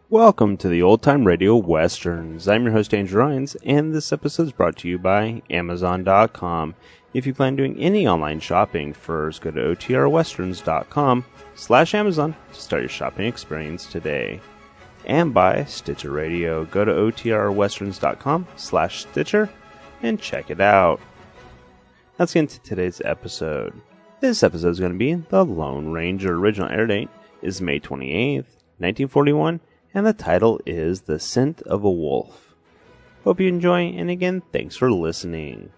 Welcome to the Old Time Radio Westerns. I'm your host, Andrew Rhynes, and this episode is brought to you by Amazon.com. If you plan doing any online shopping, first go to otrwesterns.com/Amazon to start your shopping experience today. And by Stitcher Radio. Go to otrwesterns.com/Stitcher and check it out. Let's get into today's episode. This episode is going to be The Lone Ranger. Original air date is May 28th, 1941, and the title is The Scent of a Wolf. Hope you enjoy, and again, thanks for listening.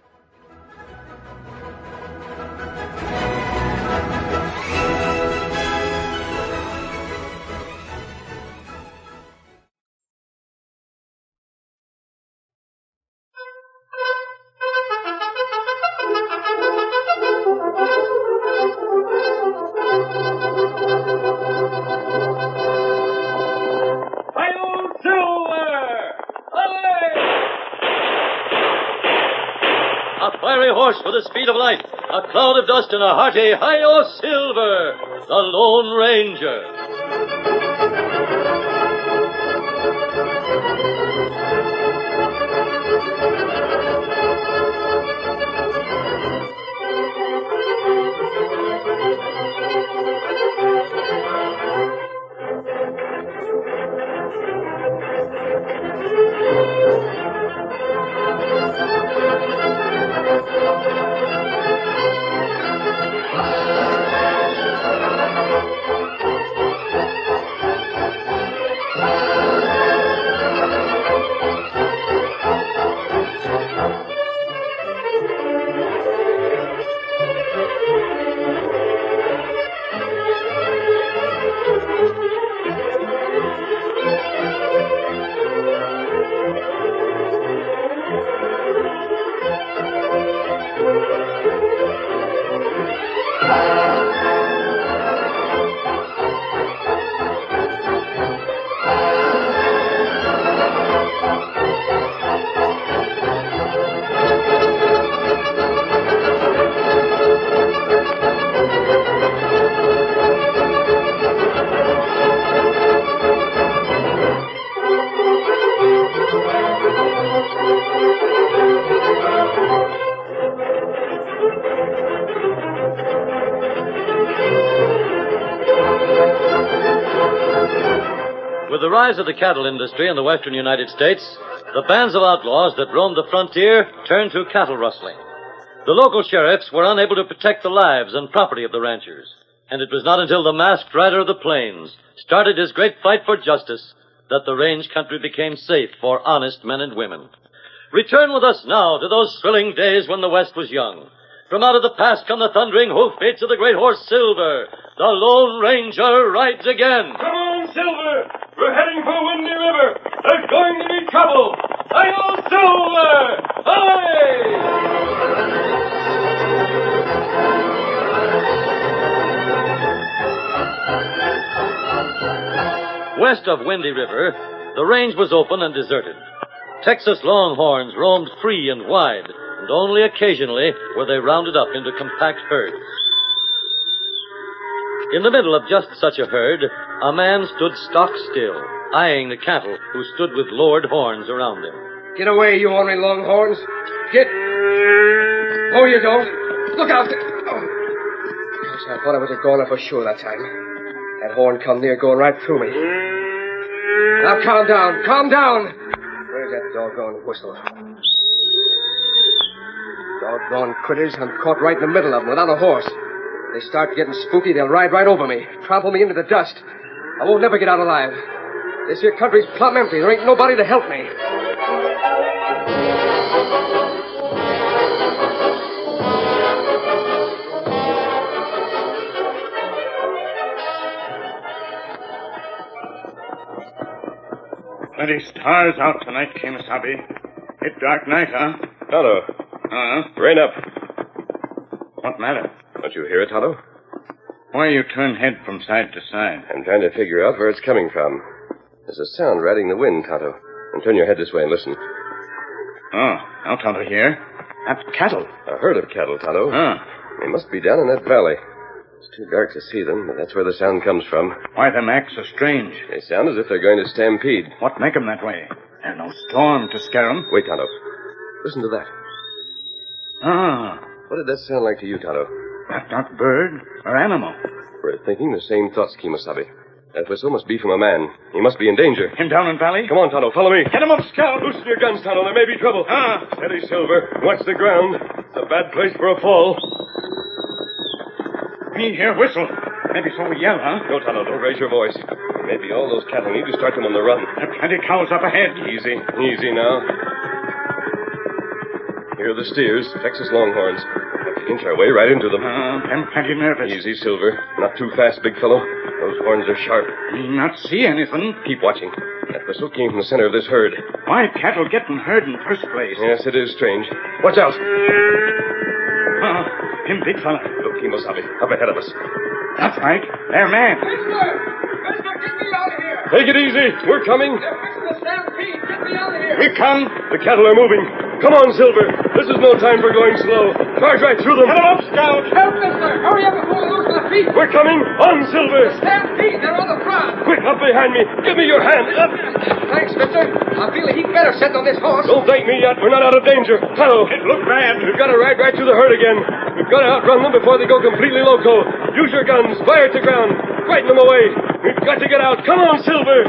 With the speed of light, a cloud of dust, and a hearty Hi-Yo Silver, the Lone Ranger. With the rise of the cattle industry in the western United States, the bands of outlaws that roamed the frontier turned to cattle rustling. The local sheriffs were unable to protect the lives and property of the ranchers, and it was not until the masked rider of the plains started his great fight for justice that the range country became safe for honest men and women. Return with us now to those thrilling days when the West was young. From out of the past come the thundering hoofbeats of the great horse Silver. The Lone Ranger rides again. Come on, Silver! We're heading for Windy River. There's going to be trouble. Hi-Yo Silver! Hooray! West of Windy River, the range was open and deserted. Texas longhorns roamed free and wide, and only occasionally were they rounded up into compact herds. In the middle of just such a herd, a man stood stock still, eyeing the cattle who stood with lowered horns around him. Get away, you ornery longhorns. Get... Oh, you don't. Look out. Oh. Gosh, I thought I was a goner for sure that time. That horn come near going right through me. Now, calm down. Calm down. Where's that doggone whistle? Doggone critters. I'm caught right in the middle of them without a horse. If they start getting spooky, they'll ride right over me, trample me into the dust. I won't never get out alive. This here country's plumb empty. There ain't nobody to help me. Plenty stars out tonight, Kemosabe. It's dark night, huh? Tonto. Rein up. What matter? Don't you hear it, Tonto? Why you turn head from side to side? I'm trying to figure out where it's coming from. There's a sound riding the wind, Tonto. And turn your head this way and listen. Oh, now Tonto here. That's cattle. A herd of cattle, Tonto. Huh. They must be down in that valley. It's too dark to see them, but that's where the sound comes from. Why, them acts are strange. They sound as if they're going to stampede. What make 'em that way? There's no storm to scare 'em. Wait, Tonto. Listen to that. Ah, What did that sound like to you, Tonto? that's not bird or animal. We're thinking the same thoughts, Kemosabe. That whistle must be from a man. He must be in danger. Him down in valley? Come on, Tonto. Follow me. Get him up, Scout. Loosen your guns, Tonto. There may be trouble. Ah. Steady, Silver. Watch the ground. It's a bad place for a fall. Me hear whistle. Maybe so we yell, huh? No, Tonto, don't raise your voice. Maybe all those cattle need to start them on the run. There are plenty cows up ahead. Easy. Easy now. Here are the steers, Texas Longhorns. Have to inch our way right into them. I'm plenty nervous. Easy, Silver. Not too fast, big fellow. Those horns are sharp. Me not see anything. Keep watching. That whistle came from the center of this herd. Why cattle getting herd in first place? Yes, it is strange. Watch out. Ah, him big fella. Look, Kemosabe, up ahead of us. That's right. They're man. Mister, get me out of here! Take it easy. We're coming. They're fixing the stampede. Get me out of here! We come. The cattle are moving. Come on, Silver. This is no time for going slow. Charge right through them. Get him up, Scout. Help, mister! Hurry up before we lose my feet! We're coming. On, Silver. Stampede! They're on the front! Quick, up behind me. Give me your hand. Up. Thanks, mister. I feel a heap better sitting on this horse. Don't thank me yet. We're not out of danger. Tonto. It looked bad. We've got to ride right through the herd again. We've got to outrun them before they go completely loco. Use your guns. Fire to ground. Frighten them away. We've got to get out. Come on, Silver.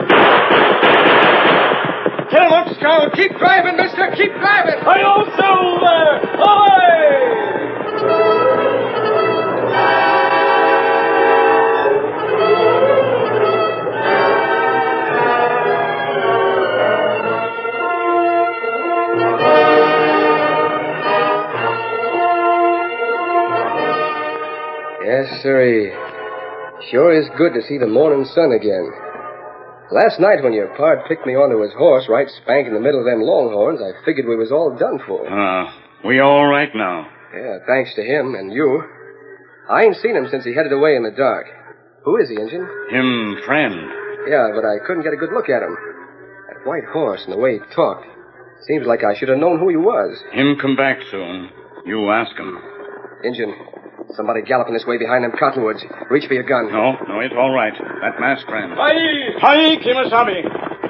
Get him up, Scout. Keep driving, mister. Keep driving. Hi-yo, Silver. Away! Yes, sirree. Sure is good to see the morning sun again. Last night when your pard picked me onto his horse right spank in the middle of them Longhorns, I figured we was all done for. We all right now. Yeah, thanks to him and you. I ain't seen him since he headed away in the dark. Who is he, Injun? Him friend. Yeah, but I couldn't get a good look at him. That white horse and the way he talked. Seems like I should have known who he was. Him come back soon. You ask him. Injun, somebody galloping this way behind them cottonwoods. Reach for your gun. No, it's all right. That masked friend. Hi! Hi, Kemosabe.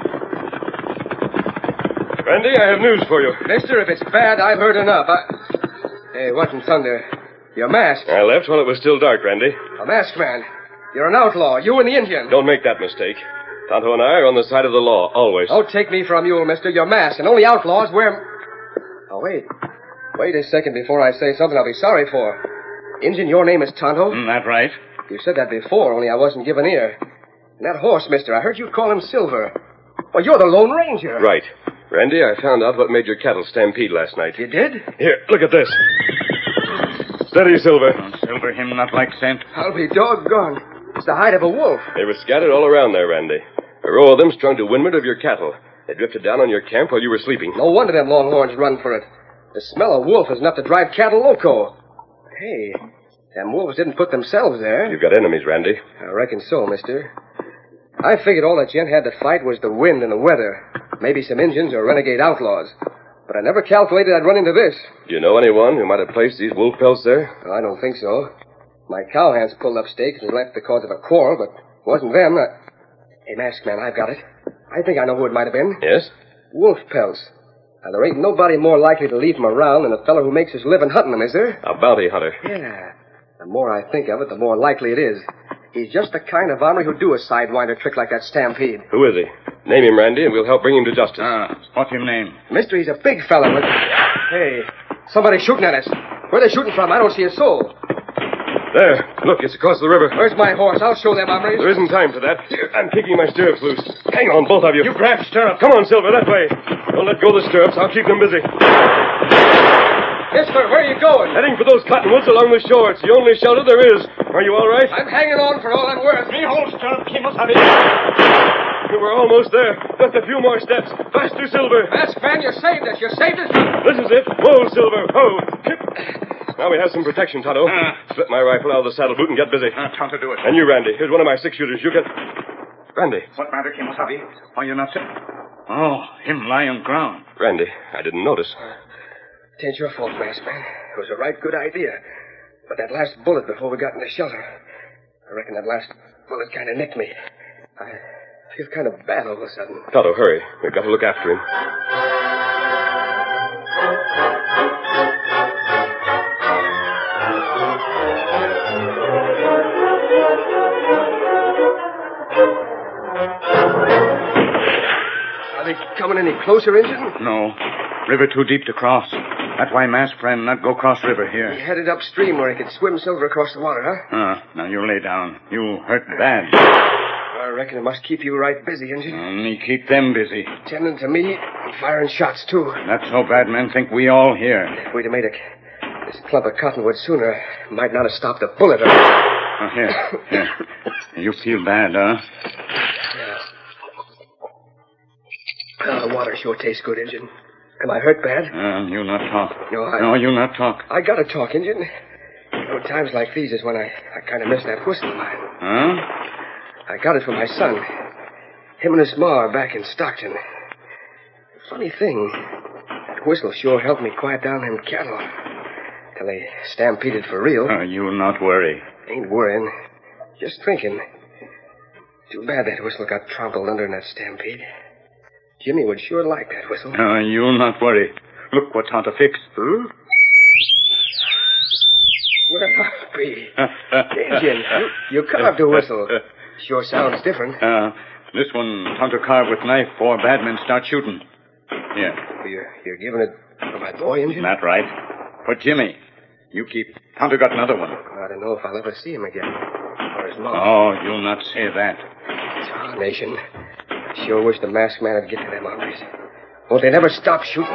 Randy, I have news for you. Mister, if it's bad, I've heard enough. Hey, what in thunder? You're masked. I left while it was still dark, Randy. A masked man. You're an outlaw. You and the Indian. Don't make that mistake. Tonto and I are on the side of the law, always. Don't take me for a mule, mister. You're masked, and only outlaws wear... Oh, wait. Wait a second before I say something I'll be sorry for. Injun, your name is Tonto? That right? You said that before, only I wasn't giving ear. And that horse, mister, I heard you call him Silver. Well, you're the Lone Ranger. Right. Randy, I found out what made your cattle stampede last night. You did? Here, look at this. Steady, Silver. Silver him not like scent. I'll be doggone. It's the hide of a wolf. They were scattered all around there, Randy. A row of them strung to windward of your cattle. They drifted down on your camp while you were sleeping. No wonder them Longhorns run for it. The smell of wolf is enough to drive cattle loco. Hey, them wolves didn't put themselves there. You've got enemies, Randy. I reckon so, mister. I figured all that gent had to fight was the wind and the weather. Maybe some Injuns or renegade outlaws. But I never calculated I'd run into this. Do you know anyone who might have placed these wolf pelts there? Well, I don't think so. My cowhands pulled up stakes and left because of a quarrel, but it wasn't them. Hey, masked man, I've got it. I think I know who it might have been. Yes? Wolf pelts. Now, there ain't nobody more likely to leave them around than a fellow who makes his living hunting them, is there? A bounty hunter. Yeah. The more I think of it, the more likely it is. He's just the kind of hombre who'd do a sidewinder trick like that stampede. Who is he? Name him, Randy, and we'll help bring him to justice. What's his name? Mister, he's a big fella with... Hey, somebody's shooting at us. Where they shooting from? I don't see a soul. There. Look, it's across the river. Where's my horse? I'll show them hombres. There isn't time for that. I'm kicking my stirrups loose. Hang on, both of you. You grab stirrup. Come on, Silver, that way. Don't let go of the stirrups. I'll keep them busy. Mister, where are you going? Heading for those cottonwoods along the shore. It's the only shelter there is. Are you all right? I'm hanging on for all I'm worth. Me hold stirrup, Kemosabe. We're almost there. Just a few more steps. Faster, Silver. Masked man, you saved us. You saved us. This is it. Whoa, Silver. Whoa. Now we have some protection, Tonto. Slip my rifle out of the saddle boot and get busy. Time to do it. And you, Randy. Here's one of my six-shooters. You can... Randy. What matter, Kemosabe? Are you not sick? Oh, him lie on ground. Randy, I didn't notice. Tain't your fault, masked man. It was a right good idea. But that last bullet before we got in the shelter, I reckon that last bullet kind of nicked me. I feel kind of bad all of a sudden. Tonto, hurry. We've got to look after him. Are they coming any closer, Injun? No. River too deep to cross. That's why Masked Friend not go cross river here. He headed upstream where he could swim Silver across the water, huh? Now you lay down. You hurt bad. I reckon it must keep you right busy, Injun. Only keep them busy. Tending to me and firing shots, too. That's so bad men think we all here. If we'd have made this clump of cottonwood sooner, might not have stopped a bullet. Here. You feel bad, huh? Yeah. Oh, the water sure tastes good, Injun. Am I hurt bad? You not talk. No, you not talk. I gotta talk, Injun. Times like these is when I kind of miss that whistle of mine. Huh? I got it from my son. Him and his ma are back in Stockton. Funny thing, that whistle sure helped me quiet down them cattle. Till they stampeded for real. You not worry. Ain't worrying. Just thinking. Too bad that whistle got trampled under in that stampede. Jimmy would sure like that whistle. You not worry. Look what Tonto fixed. Well, I'll be. Injun, you carved a whistle. Sure sounds different. This one Tonto carved with knife before bad men start shooting. Here. You're giving it for my boy, Injun? Not right. For Jimmy. You keep. Tonto got another one. I don't know if I'll ever see him again. Or his mom. Oh, you'll not say that. Tarnation. I sure wish the masked man would get to them hombres. Won't they never stop shooting?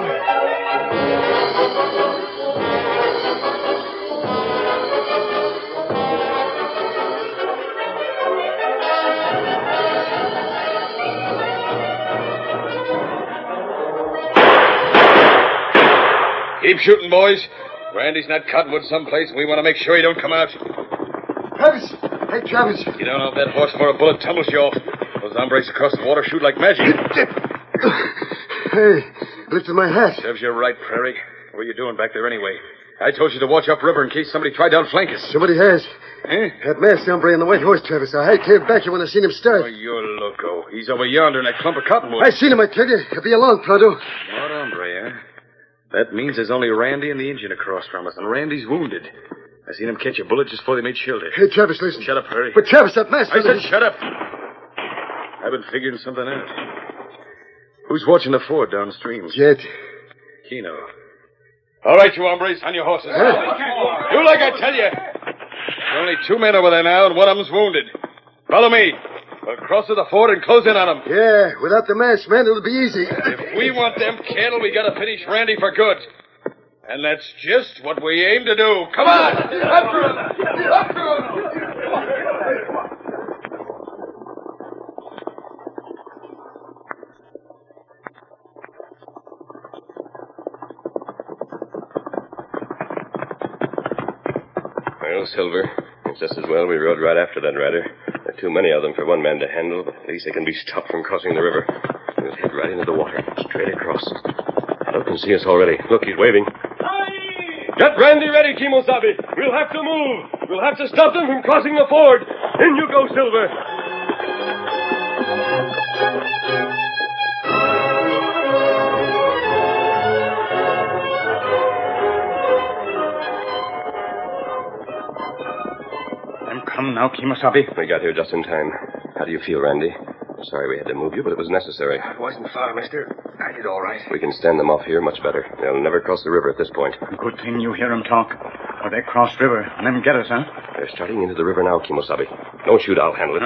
Keep shooting, boys. Randy's in that cottonwood someplace, and we want to make sure he don't come out. Travis! Hey, Travis! Get down off that horse before a bullet tumbles you off. Those hombres across the water shoot like magic. Hey, lifted my hat. Serves you right, Prairie. What are you doing back there anyway? I told you to watch upriver in case somebody tried to outflank us. Somebody has. Eh? That masked hombre on the white horse, Travis. I came back here when I seen him start. Oh, you're loco. He's over yonder in that clump of cottonwood. I seen him, I tell you. He'll be along pronto. Smart hombre, eh? That means there's only Randy and the Indian across from us, and Randy's wounded. I seen him catch a bullet just before they made shelter. Hey, Travis, listen. Shut up, Hurry. But, Travis, that masked I said shut up. I've been figuring something out. Who's watching the ford downstream? Jet. Keno. All right, you hombres, on your horses. Do like I tell you. There are only two men over there now, and one of them's wounded. Follow me. We'll cross to the ford and close in on them. Yeah, without the masked man, it'll be easy. If we want them cattle, we gotta finish Randy for good. And that's just what we aim to do. Come on! After him! After him! Well, Silver, it's just as well we rode right after that rider. There are too many of them for one man to handle, but at least they can be stopped from crossing the river. We'll head right into the water, straight across. Tonto can see us already. Look, he's waving. Get Randy ready, Kimosabe. We'll have to move. We'll have to stop them from crossing the ford. In you go, Silver. I'm coming now, Kimosabe. We got here just in time. How do you feel, Randy? I'm sorry we had to move you, but it was necessary. It wasn't far, mister. I did all right. We can stand them off here much better. They'll never cross the river at this point. Good thing you hear 'em talk. Or they cross river and then get us, huh? They're starting into the river now, Kimosabe. Don't shoot, I'll handle it.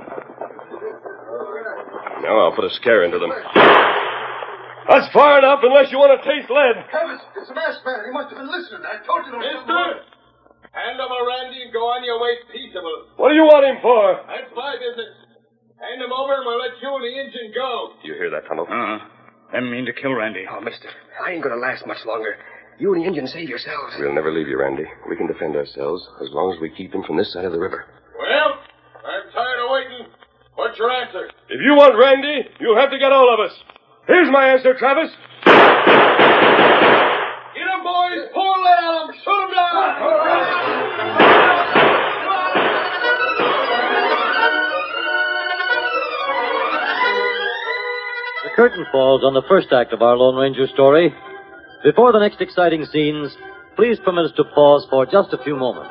Now I'll put a scare into them. That's far enough unless you want to taste lead. Travis, it's a masked man. He must have been listening. I told you to... Mister! Hand him a Randy and go on your way peaceable. What do you want him for? That's my business. Hand him over and we'll let you and the engine go. You hear that, Tonto? Them mean to kill Randy. Oh, mister, I ain't gonna last much longer. You and the Indian save yourselves. We'll never leave you, Randy. We can defend ourselves as long as we keep them from this side of the river. Well, I'm tired of waiting. What's your answer? If you want Randy, you'll have to get all of us. Here's my answer, Travis. Get him, boys. Pour lead on him. Shoot him down. curtain falls on the first act of our Lone Ranger story. Before the next exciting scenes, please permit us to pause for just a few moments.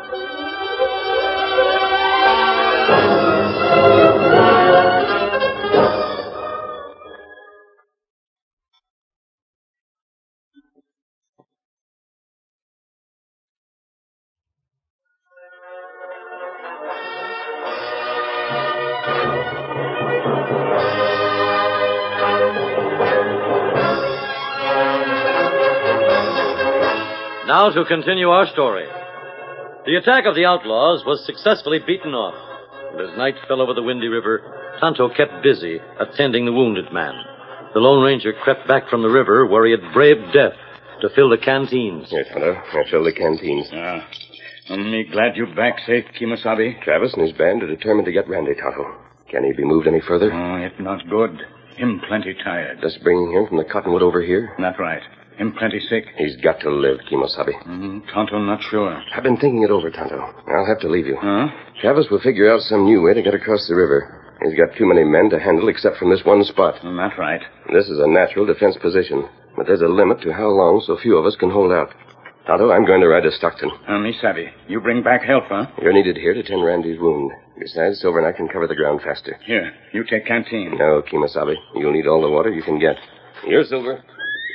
Now to continue our story. The attack of the outlaws was successfully beaten off, and as night fell over the Windy River, Tonto kept busy attending the wounded man. The Lone Ranger crept back from the river where he had braved death to fill the canteens. Here, Tonto. I fill the canteens. I'm me glad you're back safe, Kemosabe. Travis and his band are determined to get Randy, Tonto. Can he be moved any further? Oh, it not good. Him plenty tired. Just bringing him from the cottonwood over here? Not right. Him plenty sick. He's got to live, Kemosabe. Tonto not sure. I've been thinking it over, Tonto. I'll have to leave you. Huh? Travis will figure out some new way to get across the river. He's got too many men to handle except from this one spot. Not right. This is a natural defense position, but there's a limit to how long so few of us can hold out. Tonto, I'm going to ride to Stockton. Me savvy. You bring back help, huh? You're needed here to tend Randy's wound. Besides, Silver and I can cover the ground faster. Here, you take canteen. No, Kemosabe. You'll need all the water you can get. Here, Silver.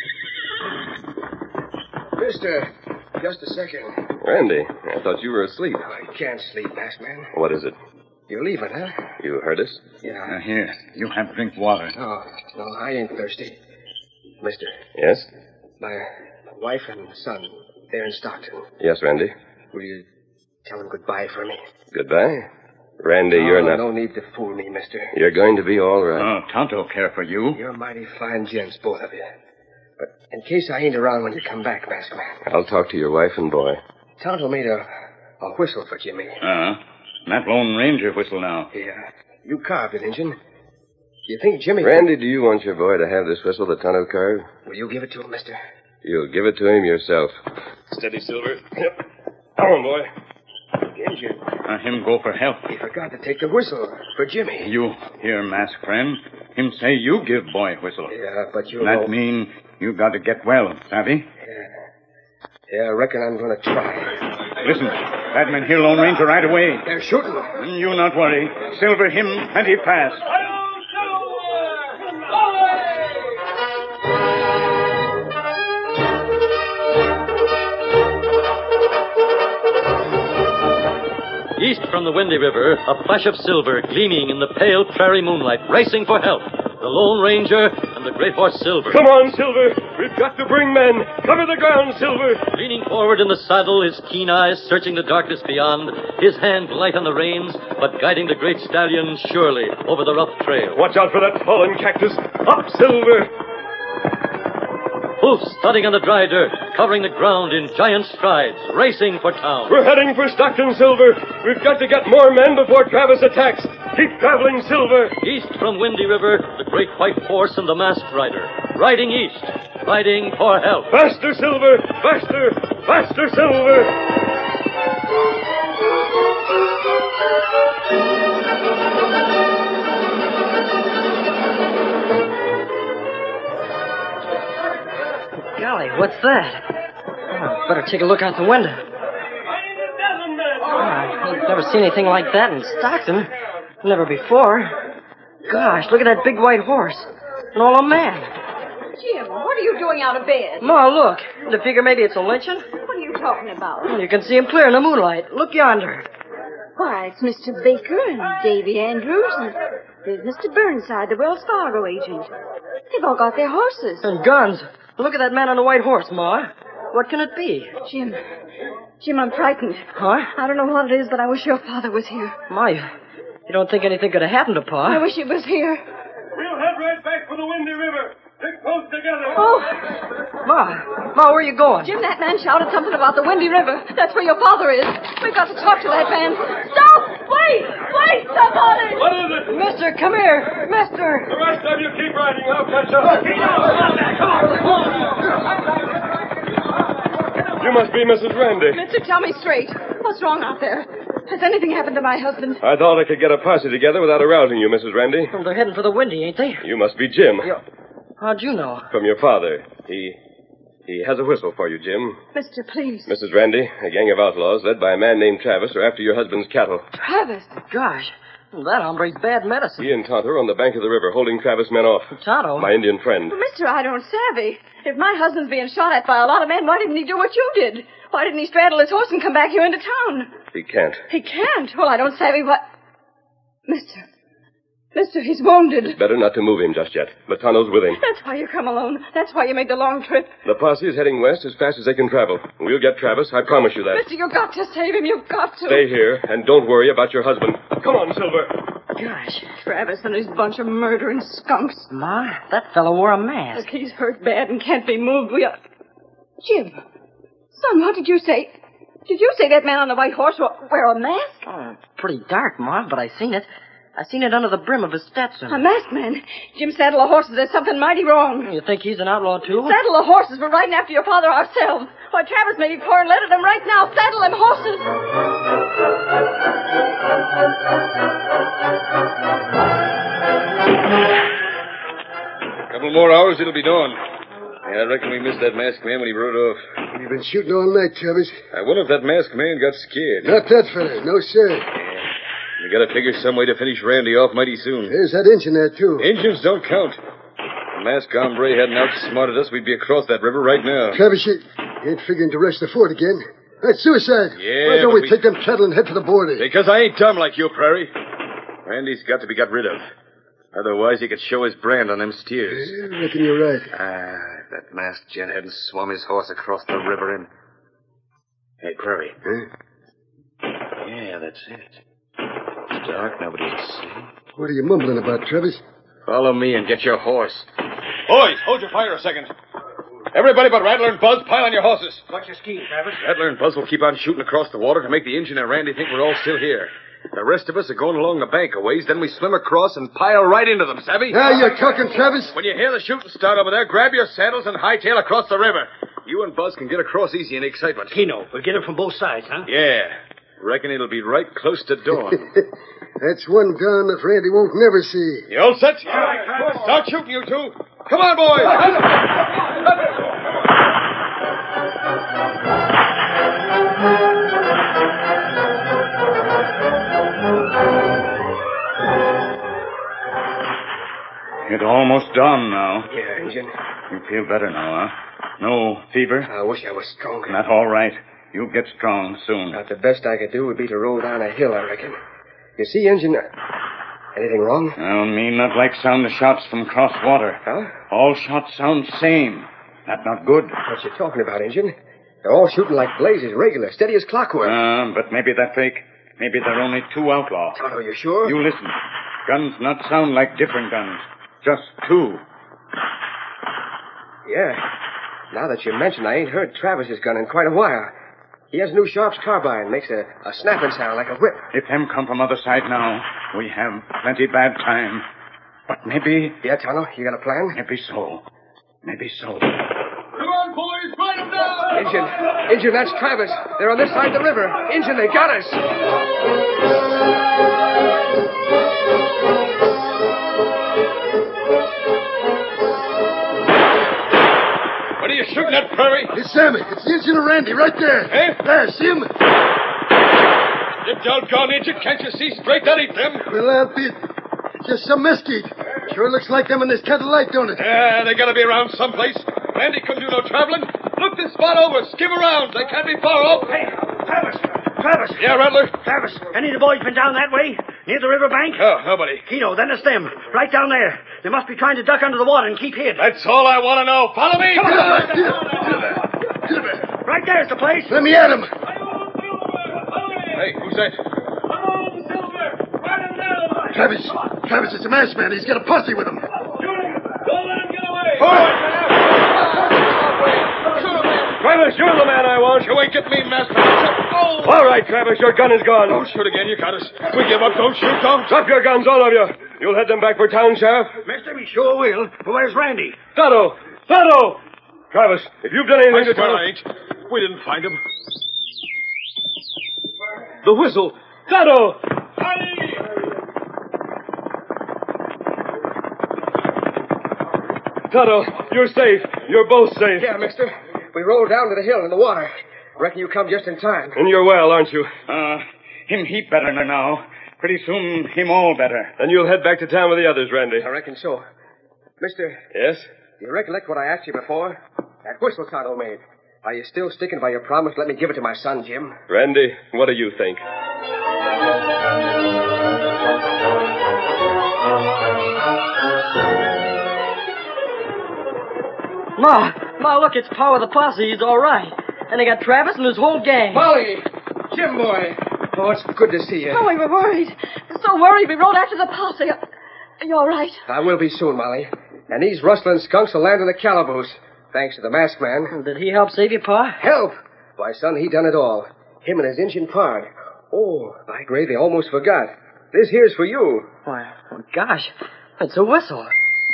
Mister, just a second. Randy, I thought you were asleep. I can't sleep, masked man. What is it? You're leaving, huh? You heard us? Yeah. Here, you have drink water. No, I ain't thirsty. Mister, Yes? my wife and son, they're in Stockton. Yes, Randy. Will you tell them goodbye for me? Goodbye. Randy, you're not... No need to fool me, mister. You're going to be all right. Oh, Tonto care for you. You're mighty fine gents, both of you. But in case I ain't around when you come back, masked man, I'll talk to your wife and boy. Tonto made a whistle for Jimmy. That Lone Ranger whistle now. Yeah. You carved it, Injun. You think Jimmy... Randy, do you want your boy to have this whistle that Tonto carved? Will you give it to him, mister? You'll give it to him yourself. Steady, Silver. Yep. Come on, boy. Injun, Him go for help. he forgot to take the whistle for Jimmy. You hear, mask friend. Him say you give boy whistle. Yeah, but you That know... mean you got to get well, savvy? Yeah, I reckon I'm going to try. Listen, that man here Lone Ranger right away. They're shooting. You not worry. Silver him plenty fast. East from the Windy River, a flash of silver gleaming in the pale prairie moonlight, racing for help. The Lone Ranger and the great horse Silver. Come on, Silver. We've got to bring men. Cover the ground, Silver. Leaning forward in the saddle, his keen eyes searching the darkness beyond, his hand light on the reins, but guiding the great stallion surely over the rough trail. Watch out for that fallen cactus. Up, Silver. Hoofs thudding on the dry dirt, covering the ground in giant strides, racing for town. We're heading for Stockton, Silver. We've got to get more men before Travis attacks. Keep traveling, Silver. East from Windy River, the great white horse and the masked rider, riding east, riding for help. Faster, Silver. Faster. Faster, Silver. Golly, what's that? Oh, better take a look out the window. I ain't never seen anything like that in Stockton. Never before. Gosh, look at that big white horse. And all a man. Jim, what are you doing out of bed? Ma, look. Do you figure maybe it's a lynching? What are you talking about? Well, you can see him clear in the moonlight. Look yonder. Why, it's Mr. Baker and Davy Andrews and there's Mr. Burnside, the Wells Fargo agent. They've all got their horses. And guns. Look at that man on the white horse, Ma. What can it be? Jim, I'm frightened. Huh? I don't know what it is, but I wish your father was here. Ma, you don't think anything could have happened to Pa? I wish he was here. We'll head right back for the Windy River. Stick close together. Oh! Ma, where are you going? Jim, that man shouted something about the Windy River. That's where your father is. We've got to talk to that man. Stop! Wait! Wait, somebody! What is it? Mister, come here. Mister! The rest of you keep riding. I'll catch up. You must be Mrs. Randy. Mister, tell me straight. What's wrong out there? Has anything happened to my husband? I thought I could get a posse together without arousing you, Mrs. Randy. Well, they're heading for the Windy, ain't they? You must be Jim. How'd you know? From your father. He has a whistle for you, Jim. Mister, please. Mrs. Randy, a gang of outlaws led by a man named Travis are after your husband's cattle. Travis. Gosh, that hombre's bad medicine. He and Tonto are on the bank of the river holding Travis' men off. Tonto? My Indian friend. Mister, I don't savvy. If my husband's being shot at by a lot of men, why didn't he do what you did? Why didn't he straddle his horse and come back here into town? He can't. He can't. Well, I don't savvy what... Mister, he's wounded. It's better not to move him just yet. But Tonto's with him. That's why you come alone. That's why you made the long trip. The posse is heading west as fast as they can travel. We'll get Travis, I promise you that. Mister, you've got to save him. You've got to. Stay here, and don't worry about your husband. Come on, Silver. Gosh, Travis and his bunch of murdering skunks. Ma, that fellow wore a mask. Look, he's hurt bad and can't be moved. Jim. Son, what did you say? Did you say that man on the white horse wear a mask? Oh, it's pretty dark, Ma, but I seen it. I seen it under the brim of his Stetson. A masked man? Jim, saddle the horses. There's something mighty wrong. You think he's an outlaw, too? Saddle the horses. We're riding after your father ourselves. Why, Travis may be pouring lead at them right now. Saddle them horses. A couple more hours, it'll be dawn. Yeah, I reckon we missed that masked man when he rode off. You've been shooting all night, Travis. I wonder if that masked man got scared. Not that fella. No, sir. We gotta figure some way to finish Randy off mighty soon. There's that engine there, too. Engines don't count. If the masked hombre hadn't outsmarted us, we'd be across that river right now. Travis, you ain't figuring to rush the fort again. That's suicide. Yeah, Why don't but we take them cattle and head for the border? Because I ain't dumb like you, Prairie. Randy's got to be got rid of. Otherwise, he could show his brand on them steers. I reckon you're right. If that masked gent hadn't swum his horse across the river and... Hey, Prairie. Huh? Yeah, that's it. It's dark, nobody can see. What are you mumbling about, Travis? Follow me and get your horse. Boys, hold your fire a second. Everybody but Rattler and Buzz, pile on your horses. What's your scheme, Travis? Rattler and Buzz will keep on shooting across the water to make the Injun and Randy think we're all still here. The rest of us are going along the bank a ways, then we swim across and pile right into them, savvy? Now you're talking, Travis. When you hear the shooting start over there, grab your saddles and hightail across the river. You and Buzz can get across easy in the excitement. Keno, we'll get him from both sides, huh? Yeah. Reckon it'll be right close to dawn. That's one gun that Randy won't never see. You all set? All right, start shooting, you two. Come on, boys. It's almost dawn now. Yeah, Injun. You feel better now, huh? No fever? I wish I was stronger. Not all right. You'll get strong soon. About the best I could do would be to roll down a hill, I reckon. You see, Injun, anything wrong? No, me not like sound the shots from cross water. Huh? All shots sound same. That not good. What you talking about, Injun? They're all shooting like blazes, regular, steady as clockwork. But maybe they're fake. Maybe they're only two outlaws. Tonto, you sure? You listen. Guns not sound like different guns. Just two. Yeah. Now that you mention, I ain't heard Travis's gun in quite a while. He has a new Sharp's carbine. Makes a snapping sound like a whip. If them come from other side now, we have plenty bad time. But maybe... Yeah, Tonto, you got a plan? Maybe so. Maybe so. Come on, boys, ride them down! Injun, that's Travis. They're on this side of the river. Injun, they got us. What are you shooting at, Prairie? It's Sammy. It's the Injun and Randy right there. Eh? There, see him? You doggone idiot. Can't you see straight? That ain't them. Well, I'll be... Just some mesquite. Sure looks like them in this kind of light, don't it? Yeah, they gotta be around someplace. Randy couldn't do no traveling. Look this spot over. Skim around. They can't be far off. Hey, Travis! Travis! Yeah, Rattler? Travis, any of the boys been down that way? Near the river bank? Oh, nobody. Keno, then it's them. Right down there. They must be trying to duck under the water and keep hid. That's all I want to know. Follow me. Come on. Get him there. Right there's the place. Let me at him. Hey, who's that? Travis, it's a masked man. He's got a posse with him. Don't let him get away. All right. Travis, you're the man I want. You ain't get me, masked man. Oh. All right, Travis, your gun is gone. Don't shoot again. You got us. We give up. Don't shoot. Don't. Drop your guns, all of you. You'll head them back for town, Sheriff. Mister, we sure will. But where's Randy? Tonto! Travis, if you've done anything to I Tonto... ain't. We didn't find him. The whistle! Tonto! Tonto, you're safe. You're both safe. Yeah, mister. We rolled down to the hill in the water. Reckon you come just in time. And you're well, aren't you? Him heap better than now. Pretty soon, him all better. Then you'll head back to town with the others, Randy. I reckon so. Mister. Yes? Do you recollect what I asked you before? That whistle Tonto made. Are you still sticking by your promise to let me give it to my son, Jim? Randy, what do you think? Ma, look, it's Pa with the posse. He's all right. And they got Travis and his whole gang. Molly! Jim boy! Oh, it's good to see you. Oh, we were worried. So worried we rode after the posse. Are you all right? I will be soon, Molly. And these rustling skunks will land in the calaboose. Thanks to the masked man. Did he help save you, Pa? Help? Why, son, he done it all. Him and his Injun pard. Oh, by gravy, I almost forgot. This here's for you. Why, oh, gosh, it's a whistle.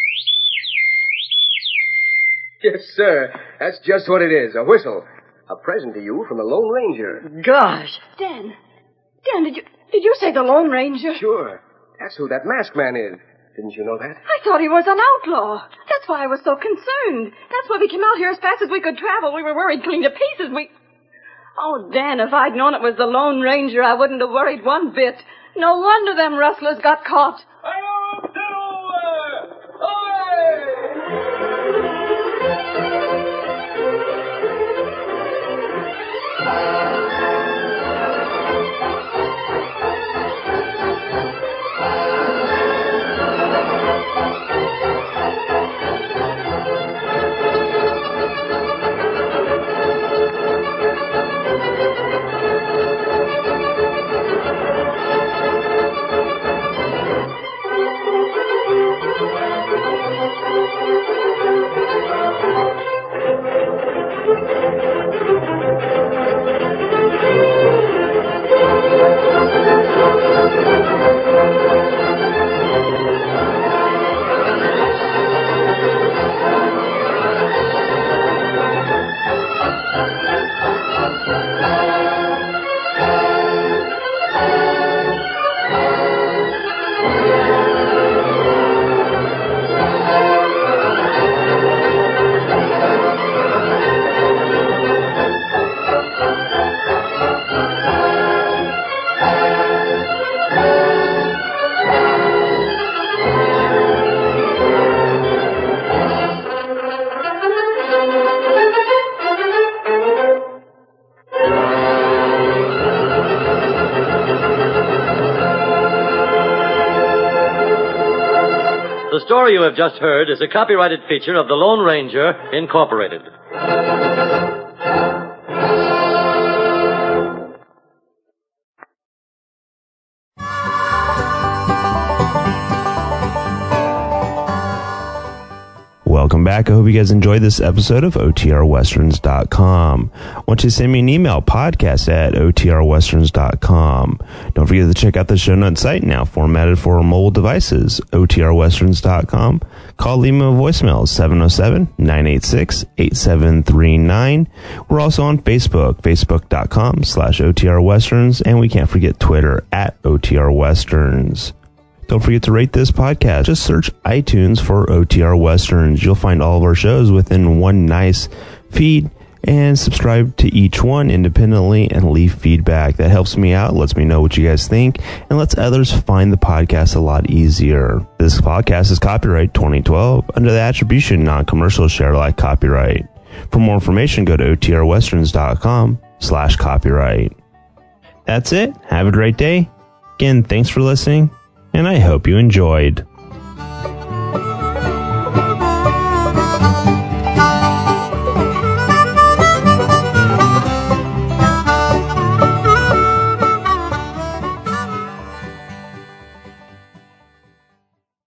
Yes, sir. That's just what it is, a whistle. A present to you from the Lone Ranger. Gosh. Dan, did you say the Lone Ranger? Sure. That's who that masked man is. Didn't you know that? I thought he was an outlaw. That's why I was so concerned. That's why we came out here as fast as we could travel. We were worried clean to pieces. Oh, Dan, if I'd known it was the Lone Ranger, I wouldn't have worried one bit. No wonder them rustlers got caught. The story you have just heard is a copyrighted feature of the Lone Ranger, Incorporated. Welcome back. I hope you guys enjoyed this episode of OTRWesterns.com. Want you to send me an email, podcast@OTRWesterns.com. Don't forget to check out the show notes site, now formatted for mobile devices, OTRWesterns.com. Call, leave me a voicemail, 707-986-8739. We're also on Facebook, facebook.com/OTRWesterns, and we can't forget Twitter @OTRWesterns. Don't forget to rate this podcast. Just search iTunes for OTR Westerns. You'll find all of our shows within one nice feed, and subscribe to each one independently and leave feedback. That helps me out, lets me know what you guys think, and lets others find the podcast a lot easier. This podcast is copyright 2012 under the attribution non-commercial share alike copyright. For more information, go to OTRWesterns.com/copyright. That's it. Have a great day. Again, thanks for listening, and I hope you enjoyed.